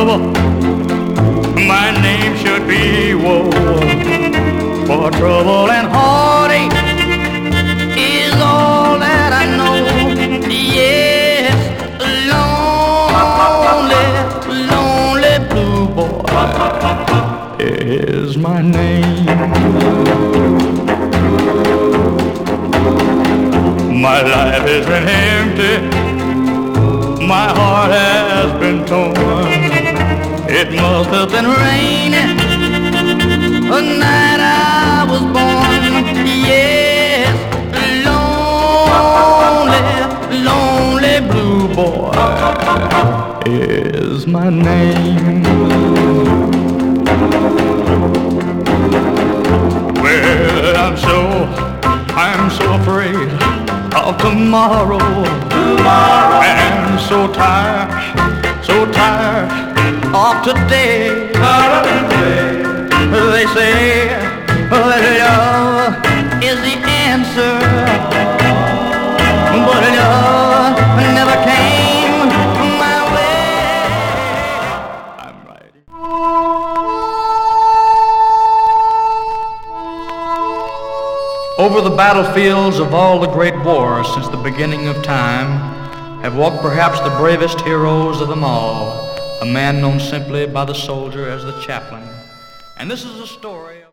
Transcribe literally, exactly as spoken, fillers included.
trouble, my name should be woe. For trouble and heartache is all that I know. Yes, lonely, lonely blue boy is my name. My life has been empty, my heart has been torn. It must have been raining the night I was born. Yes, lonely, lonely blue boy is my name. Well, I'm so, I'm so afraid of tomorrow, tomorrow. And so tired, so tired of today. They say that love is the answer, but love never came my way. I'm writing. Over the battlefields of all the great wars since the beginning of time have walked perhaps the bravest heroes of them all, a man known simply by the soldier as the chaplain. And this is a story